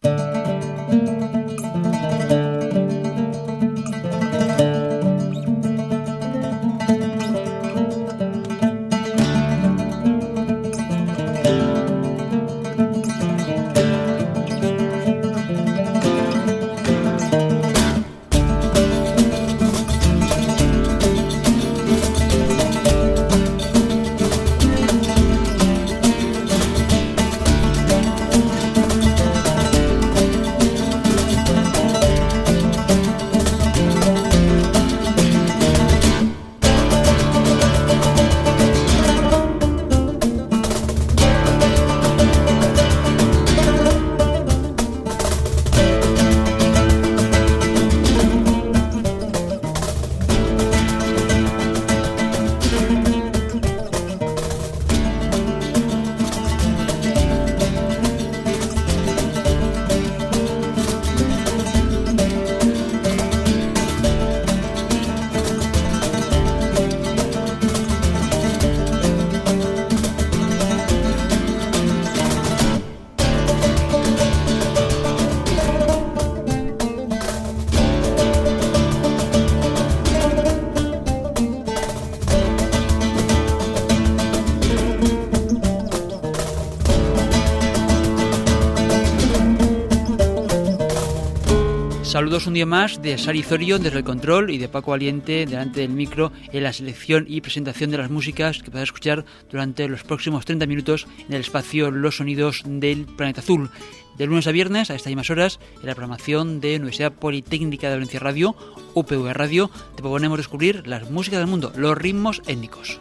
Saludos un día más de Sari Zorio desde el control y de Paco Valiente delante del micro en la selección y presentación de las músicas que podrás escuchar durante los próximos 30 minutos en el espacio Los Sonidos del Planeta Azul. De lunes a viernes a estas mismas horas en la programación de Universidad Politécnica de Valencia Radio, UPV Radio, te proponemos descubrir las músicas del mundo, los ritmos étnicos.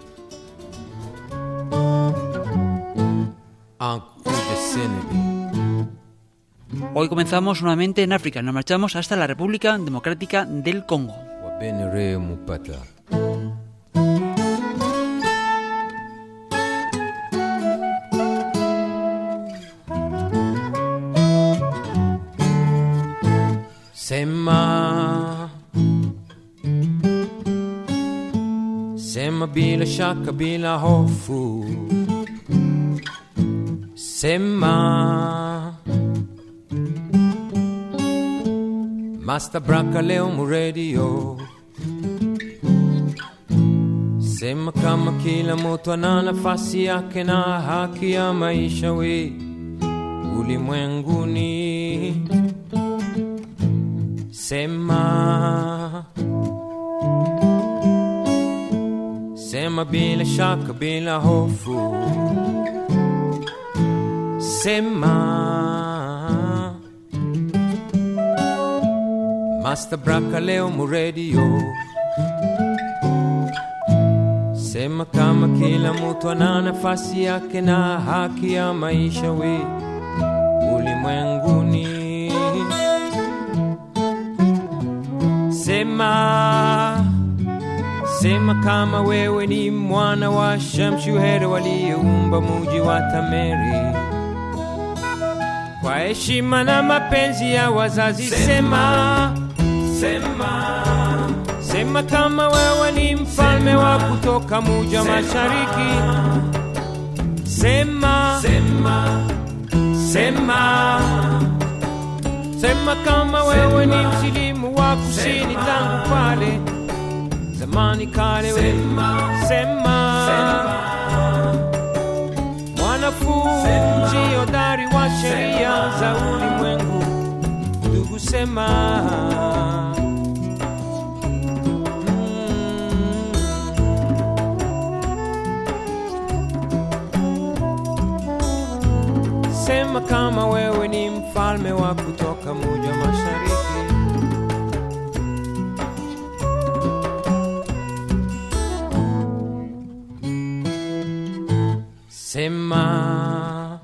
Hoy comenzamos nuevamente en África, nos marchamos hasta la República Democrática del Congo. Sema bila shaka bila hofu, sema Master Braka leo mu radio, sema kama kila mtu ana nafasi yake na haki ya maisha we ulimwenguni. Sema sema bila shaka bila hofu, sema Master Braka leo mu radio, sema kama kila mtu ana nafasi yake na haki ya maisha we ulimwenguni. Sema sema kama wewe ni mwana wa Shamshuheri waliyeumba muji wa Tameri kwa heshima na mapenzi ya wazazi. Sema sema sema kama wewe ni mfalme wa kutoka muji wa mashariki. Sema sema sema sema kama wewe ni msilimu wa kusini tangu pale zamani kale. Sema sema mwanafunzi hodari wa sheria za ulimwengu, ndugu sema. Sema kama wewe ni mfalme wa kutoka muji wa mashariki. Sema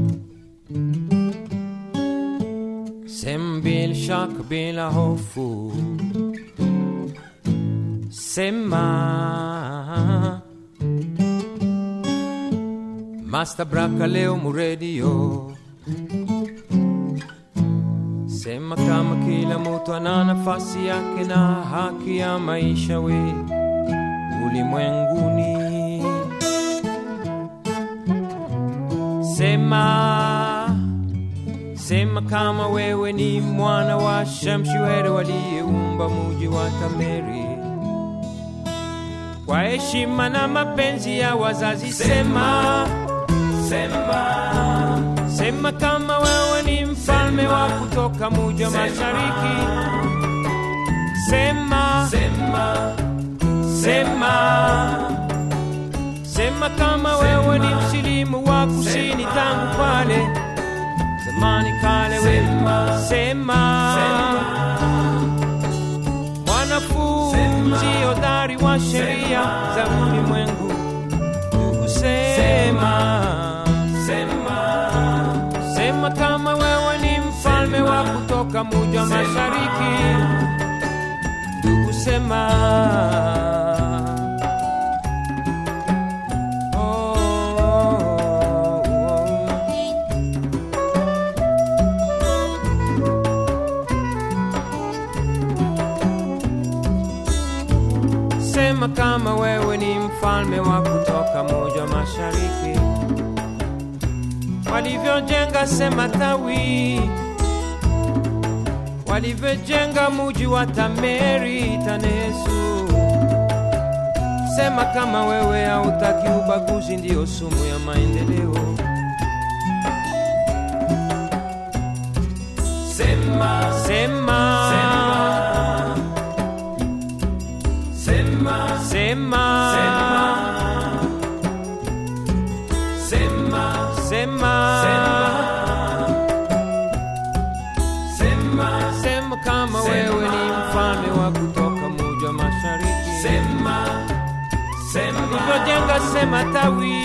sema bila shaka bila hofu, sema Master Braka leo mu radio, sema kama kila mtu ana nafasi yake na haki ya maisha we ulimwenguni. Sema Sema kama wewe ni mwana wa Shamshuheri aliyeumba muji wa Tameri. Kwa heshima na mapenzi ya wazazi, sema, sema, sema kama wewe ni mfalme wa kutoka muji wa mashariki. Sema, sema, sema, sema kama wewe ni msilimu wa kusini tangu pale zamani kale. Sema, sema, mwanafunzi hodari wa sheria za ulimwengu. Sema, sema, sema kama wewe ni mfalme wa kutoka muji wa mashariki. Ndugu sema, sema kama wewe ni mfalme wa kutoka muji wa mashariki. Walivyojenga sema tawi, walivyojenga muji wa Tameri Tanesu. Sema kama wewe hautaki ubaguzi, ndio sumu ya maendeleo. Sema, sema, sema, sema, sema, sema, sema, sema kama wewe ni mfalme wa kutoka muji wa mashariki. Sema, sema, nivyojenga sema tawi.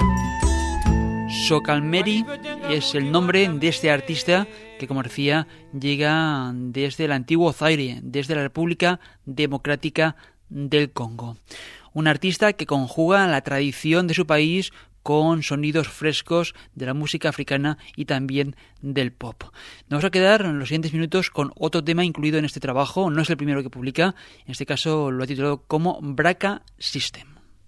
Shocalmeri es el nombre de este artista que, como decía, llega desde el antiguo Zaire, desde la República Democrática del Congo. Un artista que conjuga la tradición de su país con sonidos frescos de la música africana y también del pop. Nos vamos a quedar en los siguientes minutos con otro tema incluido en este trabajo. No es el primero que publica, en este caso lo ha titulado como Braka System.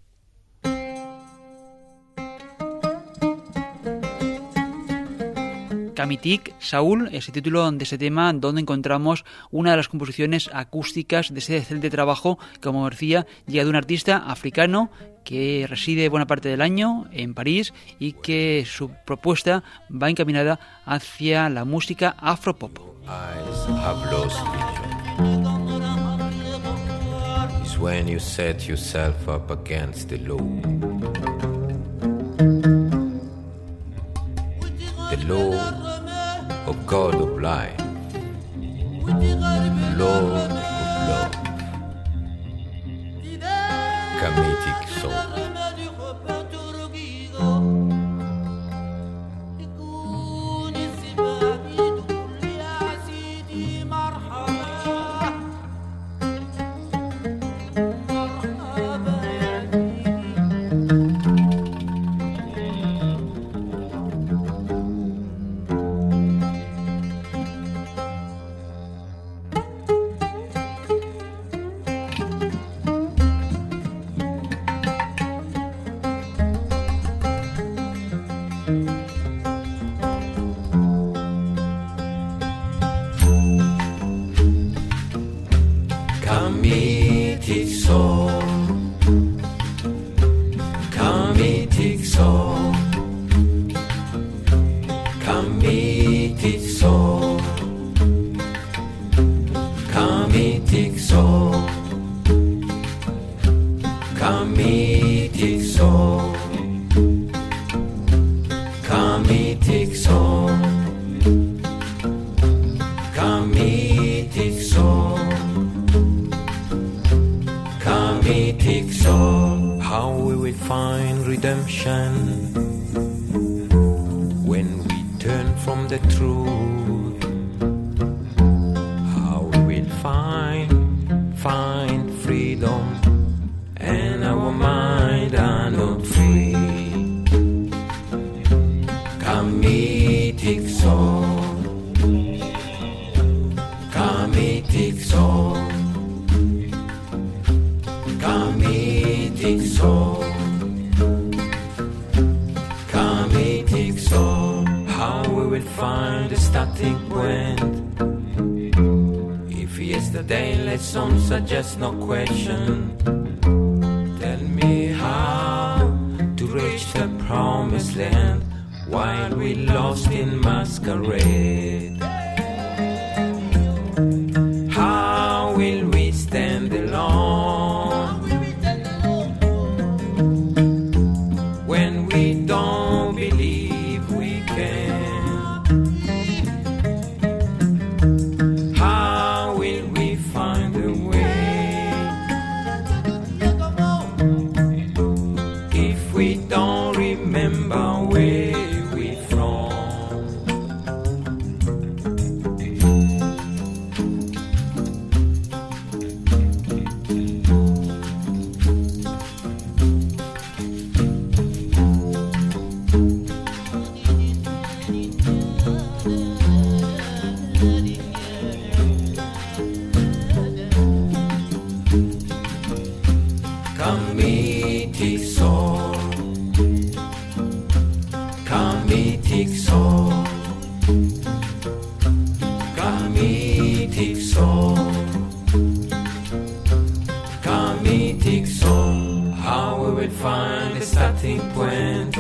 Kamitik Saul es el título de este tema, donde encontramos una de las composiciones acústicas de este excelente trabajo, que, como decía, llega de un artista africano que reside buena parte del año en París y que su propuesta va encaminada hacia la música afropop. It's when you set yourself up against the law. The law of God of life, Lord of love, Kamitik soul. starting point. If yesterday lessons are just no question, tell me how to reach the promised land while we lost in masquerade. How will we stand alone when we don't believe we can? How will we find a way if we don't remember where we're from? How we will find the starting point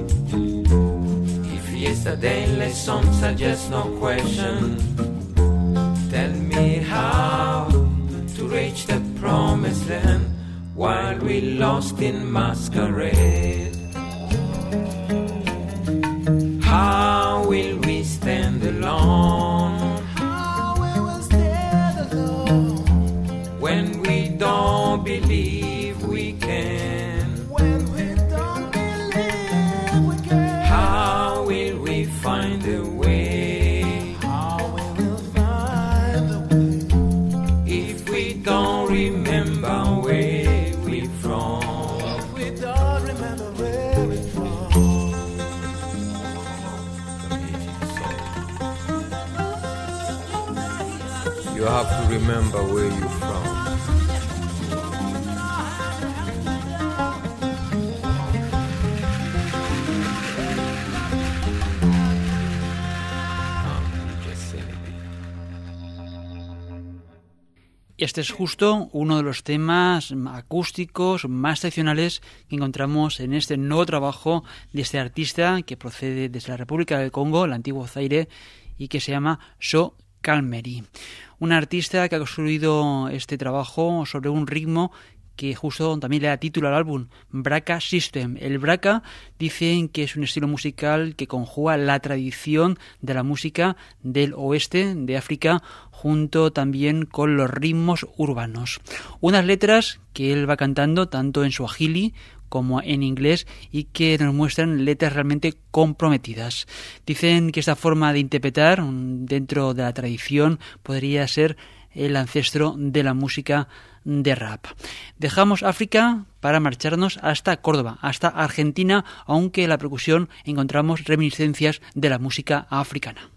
if yesterday lessons are just no question. Tell me how to reach the promised land while we lost in masquerade. How will we stand alone? How we will stand alone when we don't believe we can? when we don't believe we can? How will we find a way How we will find a way if we don't remember where we're from? if we don't remember where we're from? You have to remember where you're from. Este es justo uno de los temas acústicos más tradicionales que encontramos en este nuevo trabajo de este artista que procede desde la República del Congo, el antiguo Zaire, y que se llama So Calmeri. Un artista que ha construido este trabajo sobre un ritmo que justo también le da título al álbum, Braka System. El Braka dicen que es un estilo musical que conjuga la tradición de la música del oeste de África junto también con los ritmos urbanos. Unas letras que él va cantando tanto en suajili como en inglés y que nos muestran letras realmente comprometidas. Dicen que esta forma de interpretar dentro de la tradición podría ser el ancestro de la música de rap. Dejamos África para marcharnos hasta Córdoba, hasta Argentina, aunque en la percusión encontramos reminiscencias de la música africana.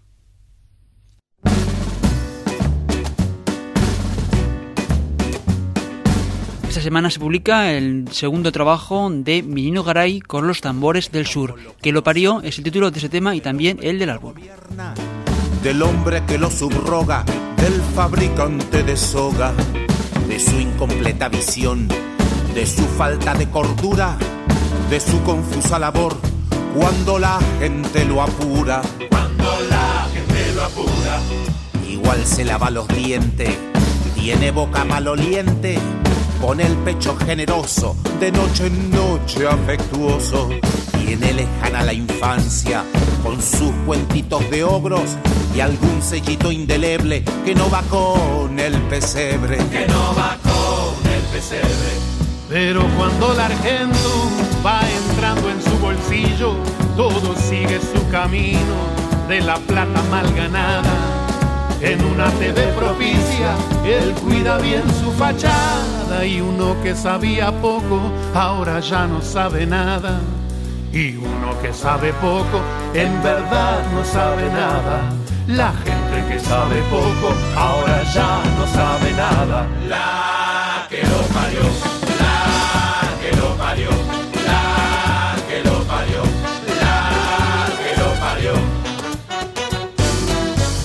Esta semana se publica el segundo trabajo de Minino Garay con los tambores del sur. Que lo parió es el título de ese tema y también el del álbum. Del hombre que lo subroga, del fabricante de soga, de su incompleta visión, de su falta de cordura, de su confusa labor, cuando la gente lo apura. Cuando la gente lo apura. Igual se lava los dientes, tiene boca maloliente, pone el pecho generoso, de noche en noche afectuoso. Tiene lejana la infancia, con sus cuentitos de ogros y algún sellito indeleble que no va con el pesebre. Que no va con el pesebre. Pero cuando el argento va entrando en su bolsillo, todo sigue su camino de la plata mal ganada. En una TV propicia, él cuida bien su fachada, y uno que sabía poco, ahora ya no sabe nada. Y uno que sabe poco, en verdad no sabe nada. La gente que sabe poco, ahora ya no sabe nada. La que lo parió, la que lo parió, la que lo parió, la que lo parió.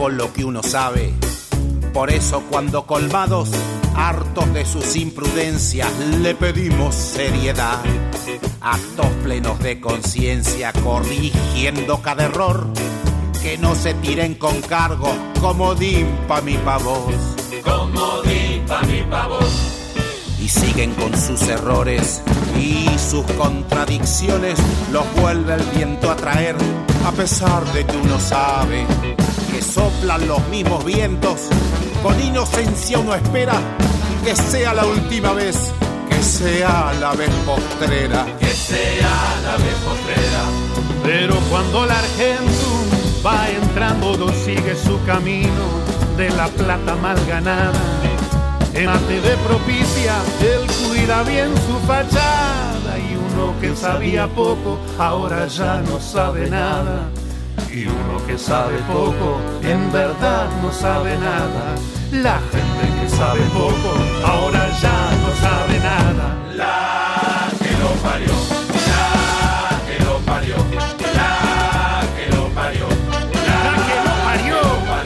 poco lo que uno sabe. Por eso cuando colmados, hartos de sus imprudencias, le pedimos seriedad. Actos plenos de conciencia, corrigiendo cada error. Que no se tiren con cargos, comodín pa' mi pavos. Comodín pa' mi pavos. Y siguen con sus errores y sus contradicciones, los vuelve el viento a traer, a pesar de que uno sabe que soplan los mismos vientos. Con inocencia uno espera que sea la última vez, que sea la vez postrera. Que sea la vez postrera. Pero cuando la Argentum va entrando, todo sigue su camino de la plata mal ganada. En la TV propicia, él cuida bien su fachada. Y uno que sabía poco, ahora ya no sabe nada. Y uno que sabe poco, en verdad no sabe nada. La gente que sabe poco, ahora ya no sabe nada. La que lo parió, la que lo parió, la que lo parió, la que lo parió.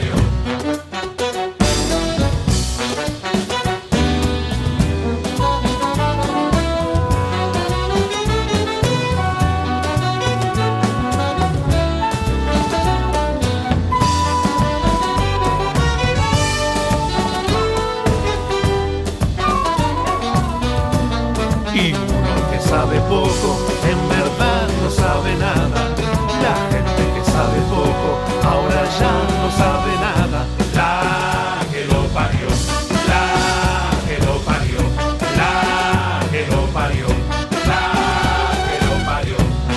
Y uno que sabe poco, en verdad no sabe nada. La gente que sabe poco, ahora ya no sabe nada. La que lo parió, la que lo parió, la que lo parió, la que lo parió.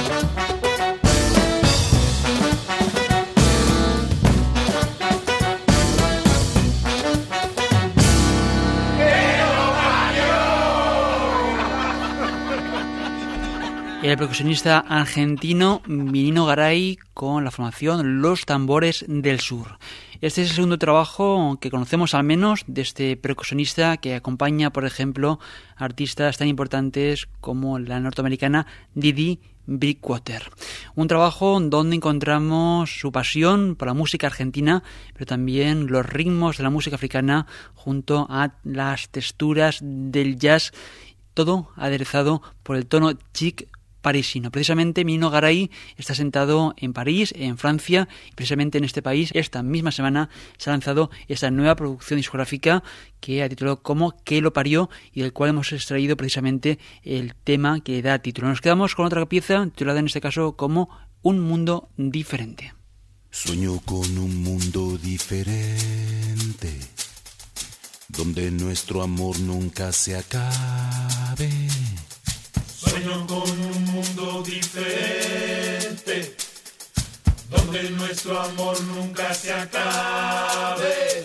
El percusionista argentino Minino Garay con la formación Los Tambores del Sur. Este es el segundo trabajo que conocemos al menos de este percusionista que acompaña, por ejemplo, a artistas tan importantes como la norteamericana Didi Brickwater. Un trabajo donde encontramos su pasión por la música argentina, pero también los ritmos de la música africana junto a las texturas del jazz, todo aderezado por el tono chic parisino. Precisamente Minino Garay está sentado en París, en Francia, y precisamente en este país esta misma semana se ha lanzado esta nueva producción discográfica que ha titulado como Que lo parió, y del cual hemos extraído precisamente el tema que da título. Nos quedamos con otra pieza titulada en este caso como Un mundo diferente. Sueño con un mundo diferente, donde nuestro amor nunca se acabe. Sueño con un mundo diferente, donde nuestro amor nunca se acabe.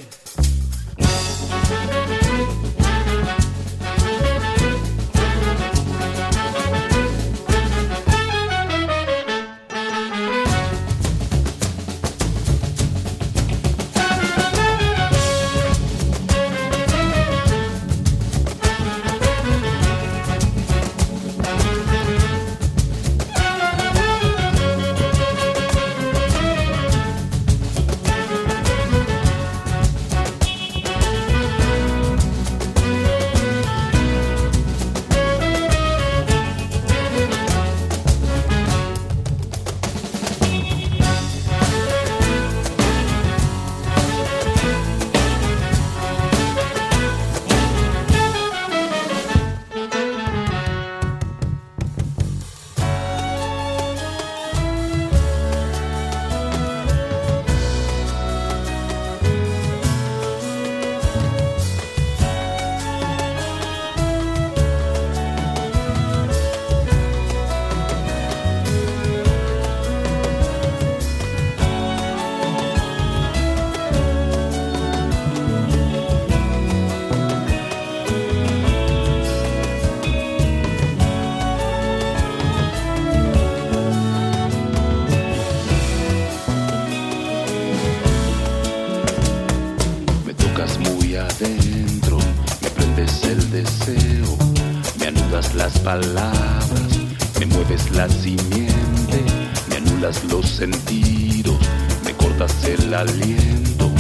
adentro, me prendes el deseo, me anudas las palabras, me mueves la simiente, me anulas los sentidos, me cortas el aliento,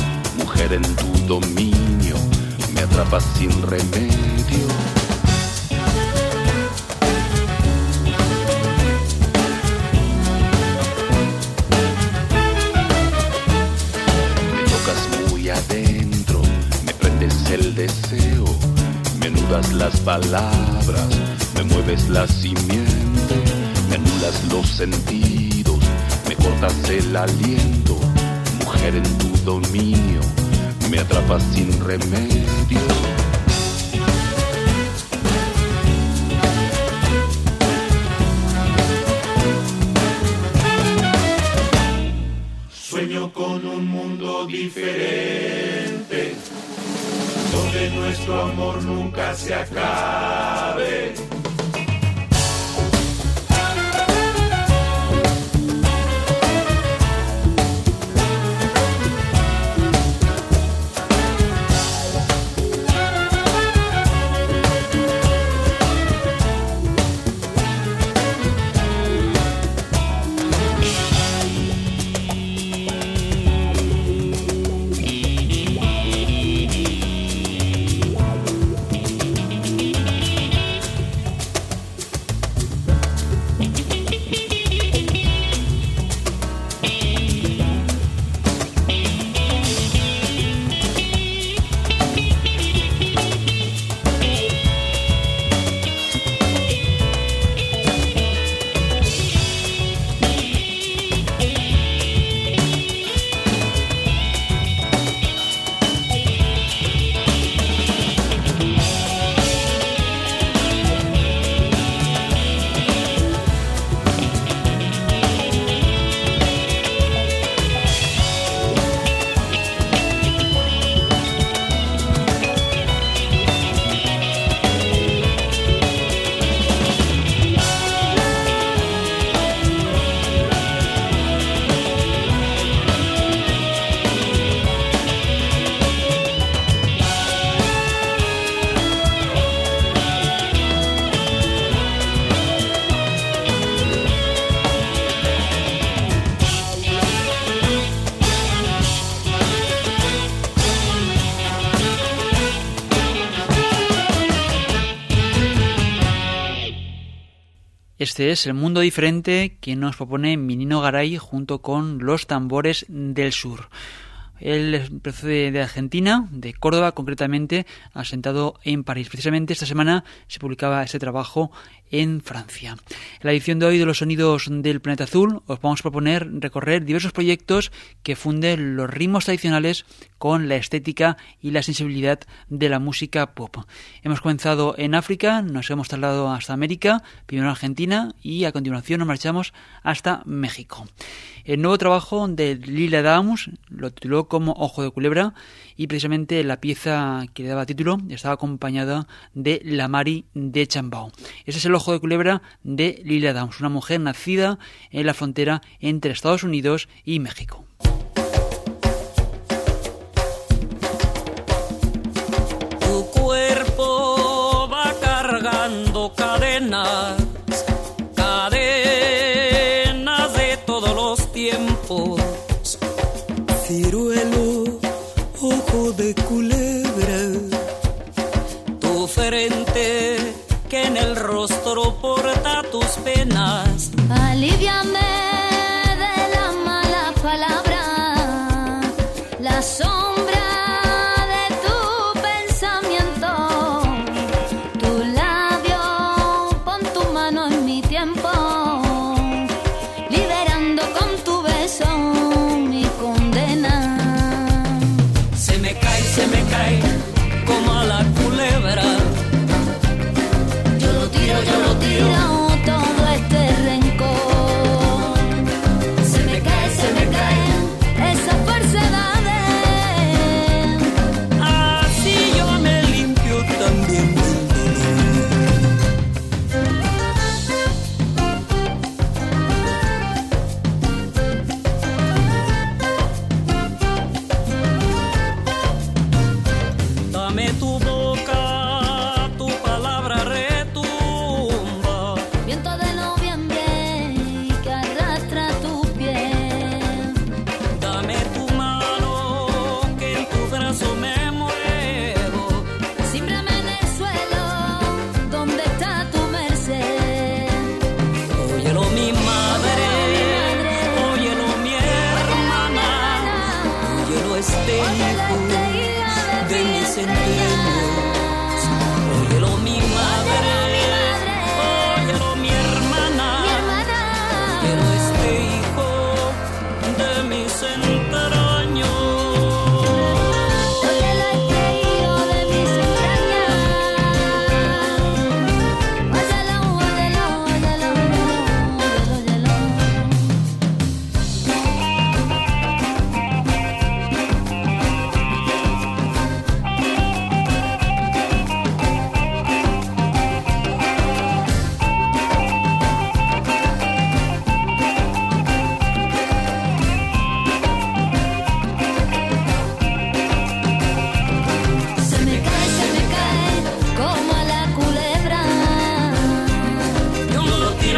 mujer en tu dominio, me atrapas sin remedio. Me tocas muy adentro, me prendes el deseo, me nudas las palabras, me mueves la simiente, me anulas los sentidos, me cortas el aliento, mujer en tu dominio, me atrapas sin remedio. Sueño con un mundo diferente, donde nuestro amor nunca se acabe. Este es el mundo diferente que nos propone Minino Garay junto con Los Tambores del Sur. Él procede de Argentina, de Córdoba concretamente, asentado en París. Precisamente esta semana se publicaba este trabajo en Francia. En la edición de hoy de Los Sonidos del Planeta Azul os vamos a proponer recorrer diversos proyectos que funden los ritmos tradicionales con la estética y la sensibilidad de la música pop. Hemos comenzado en África, nos hemos trasladado hasta América, primero a Argentina y a continuación nos marchamos hasta México. El nuevo trabajo de Lily Adams lo tituló como Ojo de Culebra y precisamente la pieza que le daba título estaba acompañada de La Mari de Chambao. Ese es el Ojo de Culebra de Lily Adams, una mujer nacida en la frontera entre Estados Unidos y México. Tu cuerpo va cargando cadenas, cadenas de todos los tiempos. Ciruelo, ojo de culebra, tu frente que en el rostro porta tus penas. Aliviame de la mala palabra, la sombra de tu pensamiento, tu labio, pon tu mano en mi tiempo, liberando con tu beso mi condena. Se me cae como a la culebra. Yo lo tiro todo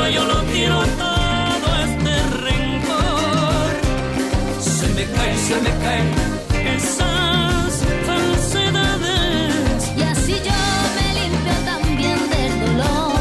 vida yo lo tiro todo este rencor. Se me caen esas falsedades. Y así yo me limpio también del dolor.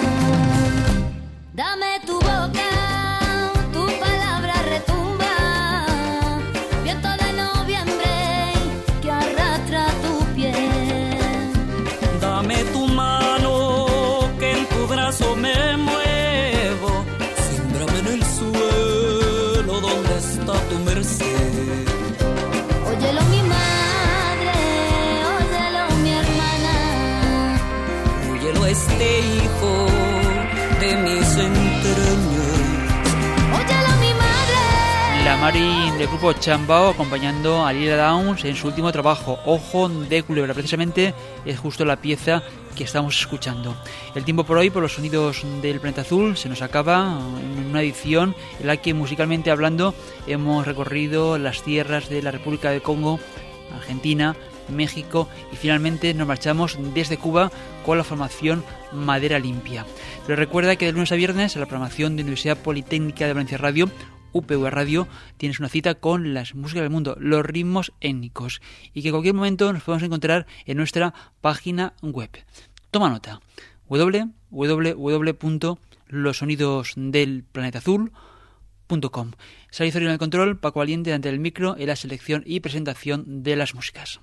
Dame tu boca, tu palabra retumba, viento de noviembre que arrastra tu piel. Dame tu mano que en tu brazo me muevo. Siémbrame en el suelo donde está tu merced. Óyelo mi madre, óyelo mi hermana, Óyelo este hijo de mis entrañas. óyelo mi madre. La Mari del grupo Chambao acompañando a Lila Downs en su último trabajo, Ojo de Culebra. Precisamente es justo la pieza que estamos escuchando. El tiempo por hoy, por los sonidos del Planeta Azul, se nos acaba en una edición en la que, musicalmente hablando, hemos recorrido las tierras de la República del Congo, Argentina, México y finalmente nos marchamos desde Cuba con la formación Madera Limpia. Pero recuerda que de lunes a viernes, a la programación de Universidad Politécnica de Valencia Radio, UPV Radio, tienes una cita con las músicas del mundo, los ritmos étnicos, y que en cualquier momento nos podemos encontrar en nuestra página web. Toma nota: www.losonidosdelplanetazul.com. Sara Izorio en el control, Paco Valiente ante el micro en la selección y presentación de las músicas.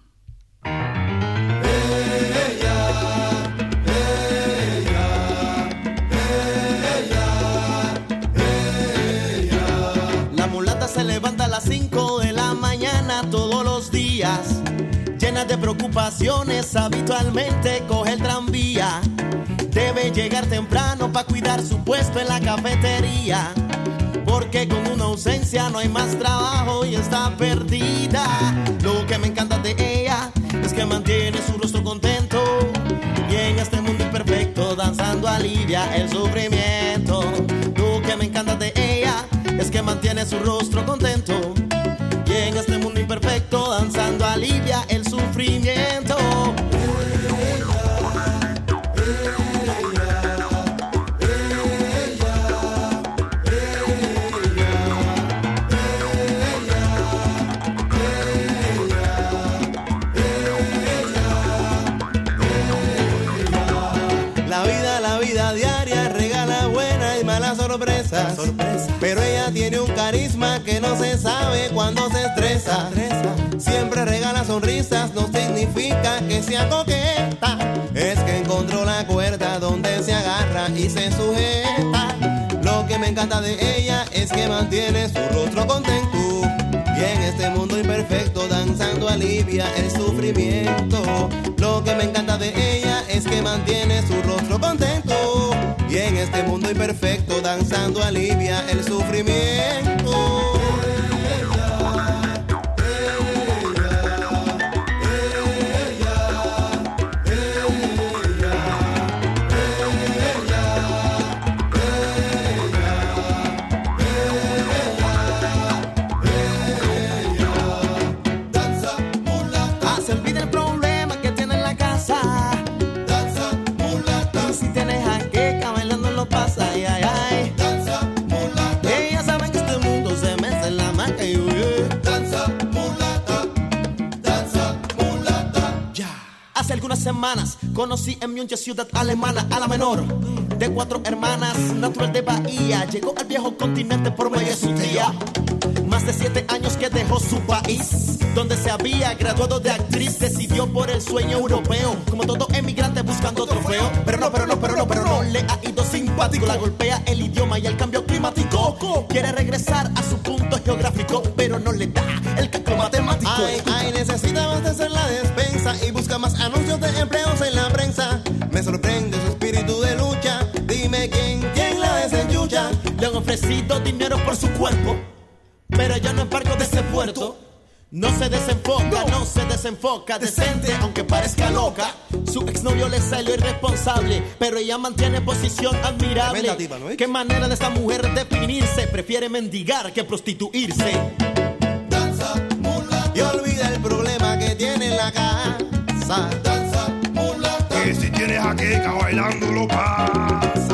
La mulata se levanta a las 5 de la mañana todos los días, llena de preocupaciones, habitualmente coge el tranvía. Debe llegar temprano para cuidar su puesto en la cafetería, porque con una ausencia no hay más trabajo y está perdida. Lo que me encanta de ella es que mantiene su rostro contento, y en este mundo imperfecto danzando alivia el sufrimiento. Lo que me encanta de ella es que mantiene su rostro contento, y en este mundo imperfecto danzando alivia el sufrimiento. La vida diaria regala buenas y malas sorpresas. Pero ella tiene un carisma que no se sabe cuando se estresa. Siempre regala sonrisas, no significa que sea coqueta. Es que encontró la cuerda donde se agarra y se sujeta. Lo que me encanta de ella es que mantiene su rostro contento, y en este mundo imperfecto danzando alivia el sufrimiento. Lo que me encanta de ella es que mantiene su rostro contento, y en este mundo imperfecto danzando alivia el sufrimiento. Semanas conocí en Múnich, ciudad alemana, a la menor de 4 hermanas, natural de Bahía. Llegó al viejo continente por medio de su tía. Más de 7 años que dejó su país, donde se había graduado de actriz. Decidió por el sueño europeo, como todo emigrante buscando trofeo. Pero no le ha ido simpático. La golpea el idioma y el cambio climático. Quiere regresar a su punto geográfico, pero no le da el cálculo matemático. Ay, necesita abastecer la despensa y busca más anuncios de empleos en la prensa. Me sorprende su espíritu de lucha. Dime quién la desenchucha. Le han ofrecido dinero por su cuerpo, pero ella no embarcó de ese puerto. No se desenfoca, decente, aunque parezca loca. Su exnovio le salió irresponsable, pero ella mantiene posición admirable. Tipa, ¿no? Qué manera de esta mujer definirse, prefiere mendigar que prostituirse. Danza, mulata, y olvida el problema que tiene en la casa. Danza, mulata, que si tienes jaqueca bailando lo pasa.